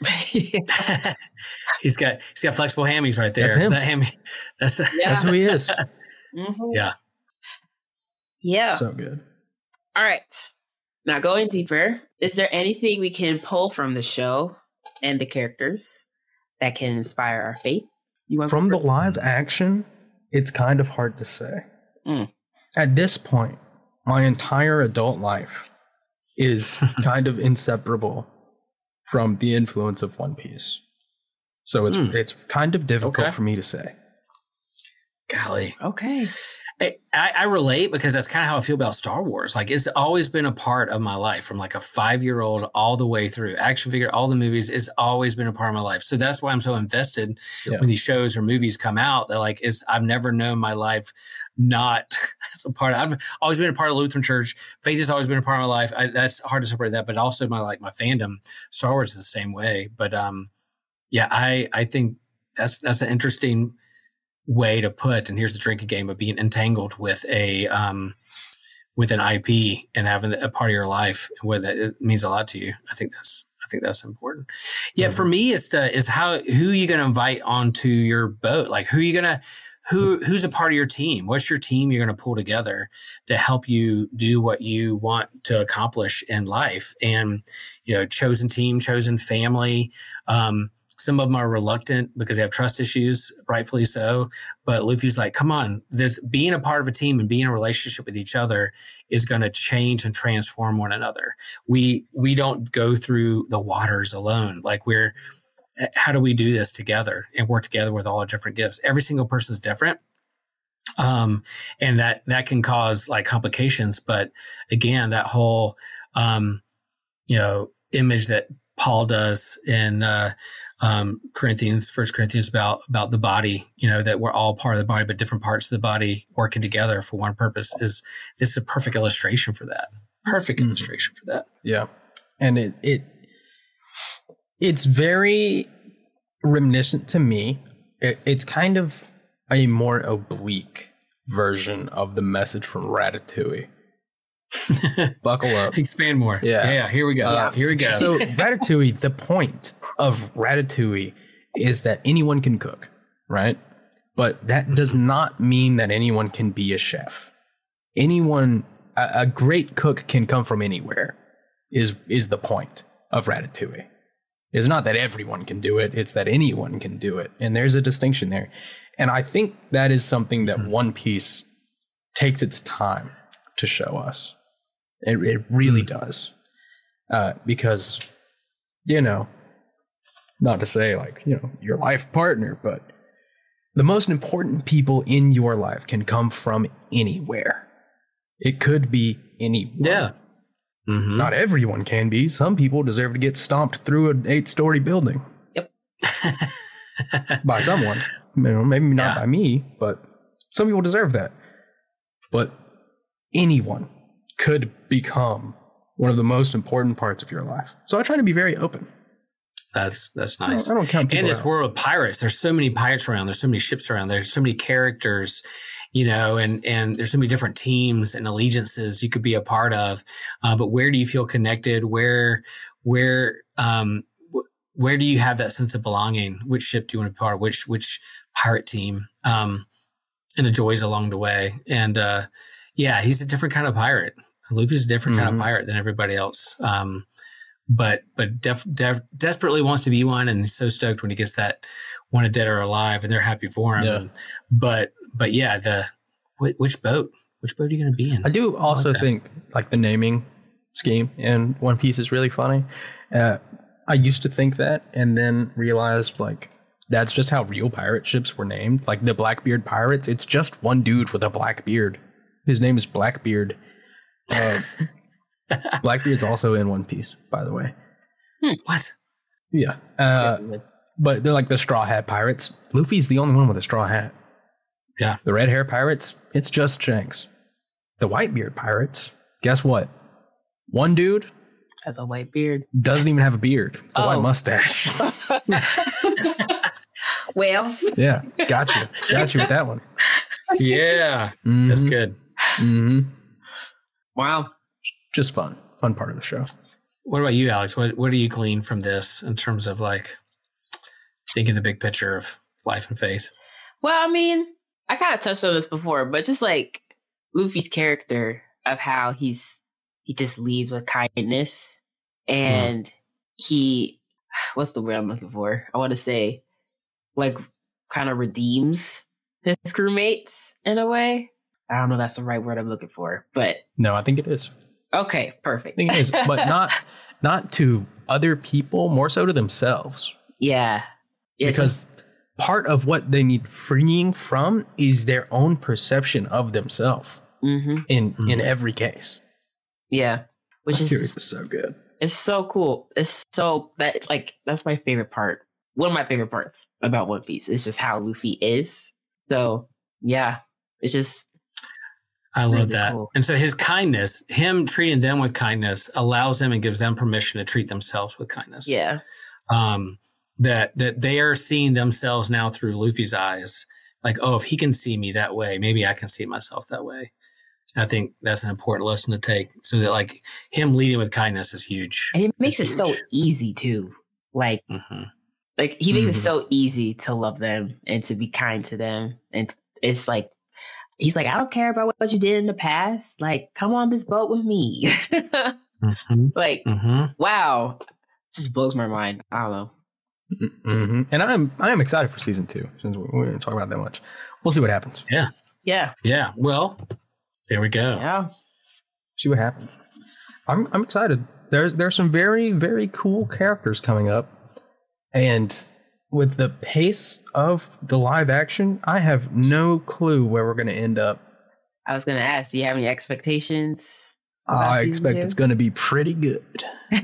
he's got he's got flexible hammies right there. That's him. That hammy. That's Yeah. That's who he is. Mhm. yeah. Yeah. So good. All right. Now going deeper, is there anything we can pull from the show and the characters that can inspire our faith? You want From the live action, it's kind of hard to say. Mm. At this point, my entire adult life is kind of inseparable from the influence of One Piece. So it's Mm. it's kind of difficult Okay. for me to say. Golly. Okay. I, I relate because that's kind of how I feel about Star Wars. Like it's always been a part of my life from like a five year old all the way through. Action figure, all the movies, it's always been a part of my life. So that's why I'm so invested yeah. when these shows or movies come out. That like is I've never known my life not as a part of, I've always been a part of the Lutheran Church. Faith has always been a part of my life. I, that's hard to separate that, but also my like my fandom. Star Wars is the same way. But um, yeah, I I think that's that's an interesting way to put, and here's the drinking game of being entangled with a um with an I P and having a part of your life where that it means a lot to you. I think that's I think that's important. Yeah, mm-hmm. For me, it's the is how who you going to invite onto your boat. Like who you gonna who who's a part of your team. What's your team you're going to pull together to help you do what you want to accomplish in life? And you know, chosen team, chosen family. Um, Some of them are reluctant because they have trust issues, rightfully so. But Luffy's like, come on, this being a part of a team and being in a relationship with each other is going to change and transform one another. We we don't go through the waters alone. Like we're, how do we do this together and work together with all our different gifts? Every single person is different. Um, and that, that can cause like complications. But again, that whole, um, you know, image that Paul does in, uh, um, Corinthians, First Corinthians about, about the body, you know, that we're all part of the body, but different parts of the body working together for one purpose is, this is a perfect illustration for that. Perfect mm-hmm. illustration for that. Yeah. And it, it, it's very reminiscent to me. It, it's kind of a more oblique version of the message from Ratatouille. Buckle up. Expand more. Yeah. Yeah. Here we go. Uh, here we go. So Ratatouille, the point of Ratatouille is that anyone can cook, right? But that does not mean that anyone can be a chef. Anyone, a, a great cook can come from anywhere is, is the point of Ratatouille. It's not that everyone can do it. It's that anyone can do it. And there's a distinction there. And I think that is something that One Piece takes its time to show us. It, it really does. Uh, because, you know, not to say like, you know, your life partner, but the most important people in your life can come from anywhere. It could be anyone. Yeah. Mm-hmm. Not everyone can be. Some people deserve to get stomped through an eight-story building. Yep. By someone. You know, maybe not yeah. by me, but some people deserve that. But anyone could become one of the most important parts of your life. So I try to be very open. That's that's nice. I don't, I don't count people in this out. world of pirates, there's so many pirates around. There's so many ships around. There's so many characters, you know, and and there's so many different teams and allegiances you could be a part of. Uh, but where do you feel connected? Where where um wh- where do you have that sense of belonging? Which ship do you want to be part of? Which which pirate team? Um, and the joys along the way. And uh, yeah, he's a different kind of pirate. Luffy's a different mm-hmm. kind of pirate than everybody else. Um, but but def, def, desperately wants to be one, and he's so stoked when he gets that wanted dead or alive, and they're happy for him. Yeah. But but yeah, the which boat? Which boat are you going to be in? I do also I like think like the naming scheme in One Piece is really funny. Uh, I used to think that, and then realized like that's just how real pirate ships were named. Like the Blackbeard pirates, it's just one dude with a black beard. His name is Blackbeard. Uh, Blackbeard's also in One Piece, by the way. Hmm, what? Yeah. Uh, but they're like the Straw Hat Pirates. Luffy's the only one with a straw hat. Yeah. The Red Hair Pirates, it's just Shanks. The Whitebeard Pirates, guess what? One dude has a white beard. Doesn't even have a beard. It's a oh. white mustache. Well. Yeah. Got you. Got you with that one. Yeah. Mm-hmm. That's good. Mm-hmm. Wow. Just fun. Fun part of the show. What about you, Alex? What what do you glean from this in terms of like thinking the big picture of life and faith? Well, I mean, I kind of touched on this before, but just like Luffy's character of how he's he just leads with kindness, and mm. he what's the word I'm looking for? I want to say like kind of redeems his crewmates in a way. I don't know if that's the right word I'm looking for, but no, I think it is. Okay, perfect. I think it is, but not not to other people, more so to themselves. Yeah, yeah because just, part of what they need freeing from is their own perception of themselves Mm-hmm. in Mhm. in every case. Yeah. Which The is series is so good. it's so cool. It's so that like that's my favorite part. One of my favorite parts about One Piece is just how Luffy is. So yeah, it's just I love Really that. cool. And so his kindness, him treating them with kindness, allows them and gives them permission to treat themselves with kindness. yeah. Um, that that they are seeing themselves now through Luffy's eyes. Like, oh, if he can see me that way, maybe I can see myself that way. I think that's an important lesson to take. So that like him leading with kindness is huge. And it makes it It's so huge. easy too. Like hmm like he makes Mhm. it so easy to love them and to be kind to them. And it's like he's like, I don't care about what you did in the past. Like, come on this boat with me. hmm Like, hmm wow. Just blows my mind. I don't know. Mm-hmm. And I'm I am excited for season two. Since we we didn't talk about it that much, we'll see what happens. Yeah. Yeah. Well, there we go. Yeah. See what happens. I'm I'm excited. There's there's some very very cool characters coming up, and with the pace of the live action, I have no clue where we're going to end up. I was gonna ask, do you have any expectations? about I season expect two? it's going to be pretty good.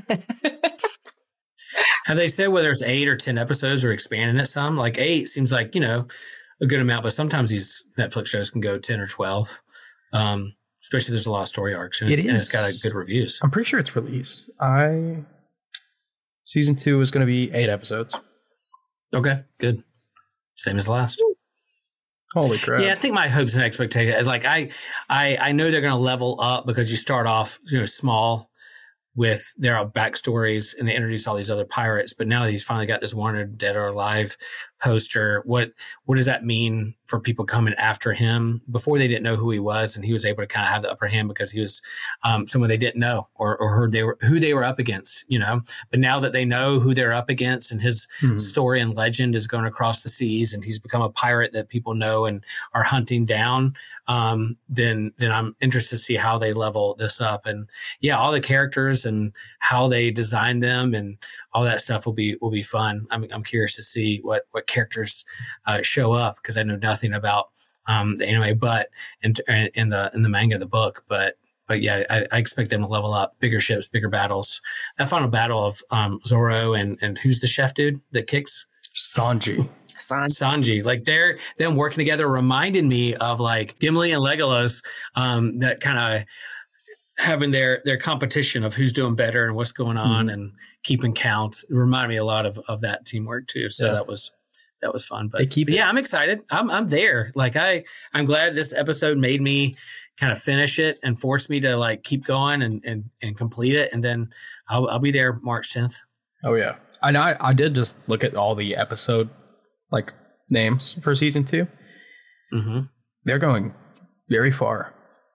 Have they said whether it's eight or ten episodes or expanding it some? Like eight seems like, you know, a good amount, but sometimes these Netflix shows can go ten or twelve. Um, especially if there's a lot of story arcs and It it's, and it's is. got a good reviews. I'm pretty sure it's released. I season two is going to be eight episodes. Okay, good. Same as last. Holy crap! Yeah, I think my hopes and expectations, like I, I, I know they're going to level up because you start off, you know, small with their backstories and they introduce all these other pirates. But now that he's finally got this Wanted Dead or Alive poster, what what does that mean for people coming after him? Before they didn't know who he was, and he was able to kind of have the upper hand because he was um, someone they didn't know or, or heard they were who they were up against, you know. But now that they know who they're up against, and his Mhm. story and legend is going across the seas, and he's become a pirate that people know and are hunting down, um, then then I'm interested to see how they level this up. And yeah, all the characters and how they design them and all that stuff will be will be fun. I'm I'm curious to see what what characters uh, show up because I know nothing about um, the anime, but in, in the in the manga, the book, but. But yeah, I, I expect them to level up, bigger ships, bigger battles. That final battle of um, Zoro and and who's the chef dude that kicks Sanji. Sanji. Sanji, like they're them working together reminded me of like Gimli and Legolas, um, that kind of having their their competition of who's doing better and what's going on and keeping count. It reminded me a lot of of that teamwork too. So Yeah. that was that was fun. But, They keep but it- yeah, I'm excited. I'm I'm there. Like I I'm glad this episode made me kind of finish it and force me to like keep going and and and complete it. And then I'll I'll be there March tenth. Oh yeah, and I I did just look at all the episode like names for season two. Mm-hmm. They're going very far.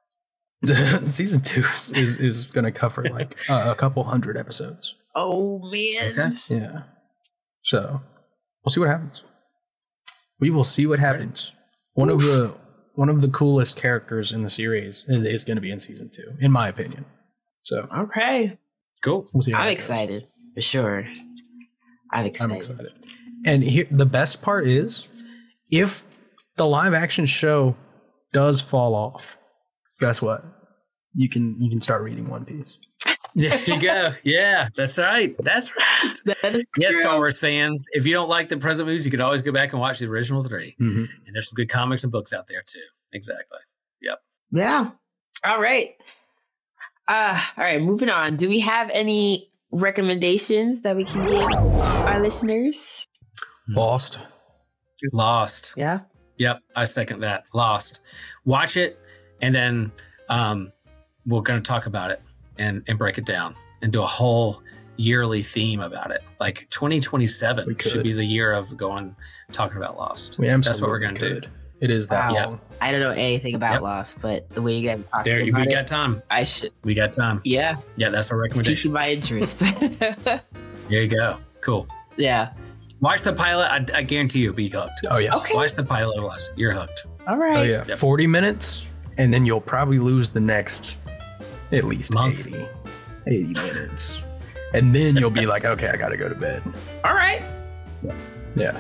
Season two is is, is going to cover like a, a couple hundred episodes. Oh man. Okay. Yeah. So we'll see what happens. We will see what happens. One of the one of the coolest characters in the series is, is going to be in season two, in my opinion. So Okay. Cool. we'll see. how I'm that goes. excited for sure. I'm excited. I'm excited. And here, the best part is, if the live action show does fall off, guess what? You can you can start reading One Piece. There you go. Yeah, that's right. That's right. That is Yes, true. Star Wars fans, if you don't like the present movies, you could always go back and watch the original three. Mm-hmm. And there's some good comics and books out there too. Exactly. Yeah. All right. Uh, all right, moving on. Do we have any recommendations that we can give our listeners? Lost. Lost. Yeah. Yep, I second that. Lost. Watch it, and then um, we're going to talk about it and, and break it down and do a whole yearly theme about it. Like twenty We twenty-seven could. should be the year of going talking about Lost. We absolutely That's what we're going to do. could. It is that Wow. long. I don't know anything about Yep. Lost, but the way you guys are talking There, we about got it, time. I should. We got time. Yeah. Yeah, that's our It's keeping recommendation. my interest. There you go. Cool. yeah. Watch the pilot. I, I guarantee you'll be hooked. Oh yeah. Okay. Watch the pilot of Lost. You're hooked. All right. Oh yeah. Yep. Forty minutes, and then you'll probably lose the next at least Month. eighty. eighty minutes, and then you'll be like, okay, I got to go to bed. All right. Yeah.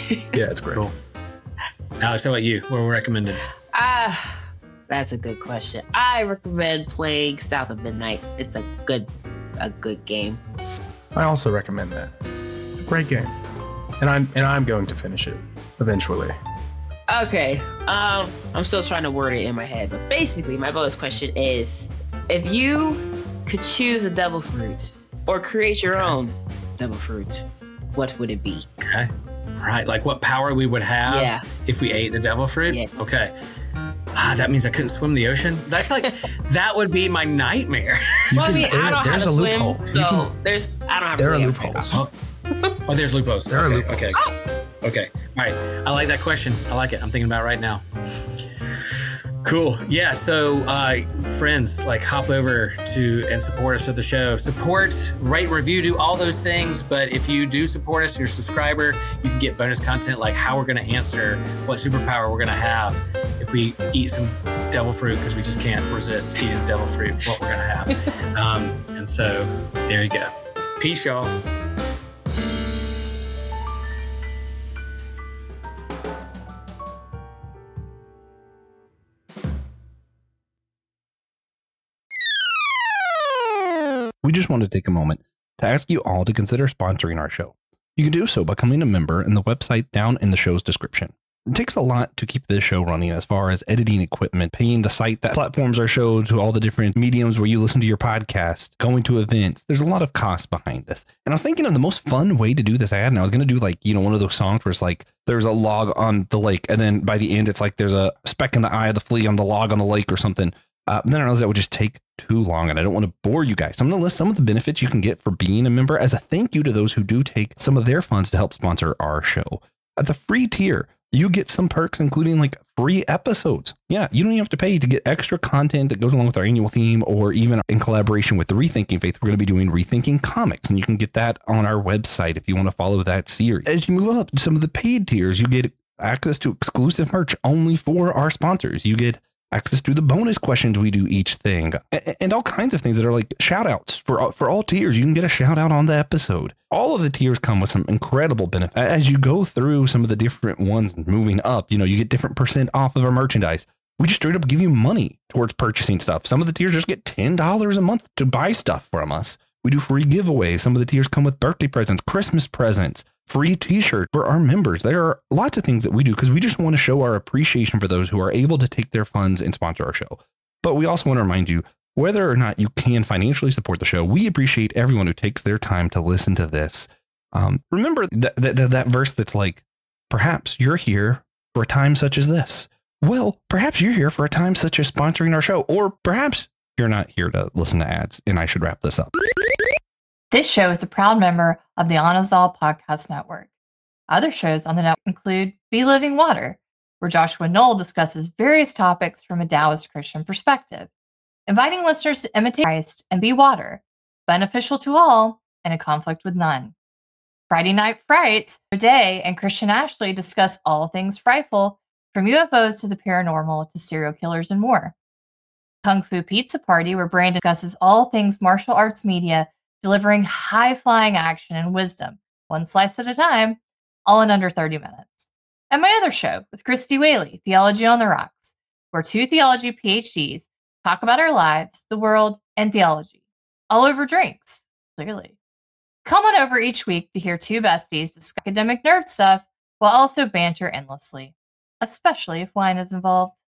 Yeah, it's great. Cool. Alex, how about you? What are we recommending? Ah, that's a good question. I recommend playing South of Midnight. It's a good, a good game. I also recommend that. It's a great game, and I'm and I'm going to finish it eventually. Okay. Um, I'm still trying to word it in my head, but basically, my bonus question is: if you could choose a devil fruit or create your Okay. own devil fruit, what would it be? Okay. Right. Like what power we would have Yeah. if we ate the devil fruit? Yeah. Okay. Ah, that means I couldn't swim the ocean? That's like, that would be my nightmare. Well, I can- mean, there- I don't know how there's to a swim, loophole. You so can- there's I don't have. There are really a loopholes. trade-off. Oh, oh, there's loopholes. There are okay, loopholes. Okay. Okay. All right. I like that question. I like it. I'm thinking about it right now. Cool. Yeah. So, uh, friends, like hop over to and support us with the show. Support, rate, review, do all those things. But if you do support us, you're a subscriber, you can get bonus content like how we're going to answer what superpower we're going to have if we eat some devil fruit, because we just can't resist eating devil fruit, what we're going to have. Um, and so there you go. Peace, y'all. We just want to take a moment to ask you all to consider sponsoring our show. You can do so by becoming a member in the website down in the show's description. It takes a lot to keep this show running as far as editing equipment, paying the site that platforms our show to all the different mediums where you listen to your podcast, going to events. There's a lot of cost behind this. And I was thinking of the most fun way to do this ad, and I was going to do like, you know, one of those songs where it's like, there's a log on the lake, and then by the end, it's like there's a speck in the eye of the flea on the log on the lake or something. Uh, but then I realized that would just take too long, and I don't want to bore you guys. So I'm going to list some of the benefits you can get for being a member as a thank you to those who do take some of their funds to help sponsor our show. At the free tier, you get some perks, including like free episodes. Yeah, you don't even have to pay to get extra content that goes along with our annual theme, or even in collaboration with the Rethinking Faith, we're going to be doing Rethinking Comics, and you can get that on our website if you want to follow that series. As you move up to some of the paid tiers, you get access to exclusive merch only for our sponsors. You get access to the bonus questions we do each thing, and all kinds of things that are like shout outs for, for all tiers. You can get a shout out on the episode. All of the tiers come with some incredible benefits. As you go through some of the different ones moving up, you know, you get different percent off of our merchandise. We just straight up give you money towards purchasing stuff. Some of the tiers just get ten dollars a month to buy stuff from us. We do free giveaways. Some of the tiers come with birthday presents, Christmas presents, free t-shirts for our members. There are lots of things that we do because we just want to show our appreciation for those who are able to take their funds and sponsor our show. But we also want to remind you, whether or not you can financially support the show, we appreciate everyone who takes their time to listen to this. Um, remember that, that, that verse that's like, perhaps you're here for a time such as this. Well, perhaps you're here for a time such as sponsoring our show, or perhaps you're not here to listen to ads, and I should wrap this up. This show is a proud member of the Anazal Podcast Network. Other shows on the network include Be Living Water, where Joshua Knoll discusses various topics from a Taoist Christian perspective, inviting listeners to imitate Christ and be water, beneficial to all and a conflict with none. Friday Night Frights, Day and Christian Ashley discuss all things frightful, from U F Os to the paranormal to serial killers and more. Kung Fu Pizza Party, where Brandon discusses all things martial arts media, delivering high-flying action and wisdom, one slice at a time, all in under thirty minutes. And my other show with Christy Whaley, Theology on the Rocks, where two theology P H Ds talk about our lives, the world, and theology, all over drinks, clearly. Come on over each week to hear two besties discuss academic nerd stuff while also banter endlessly, especially if wine is involved.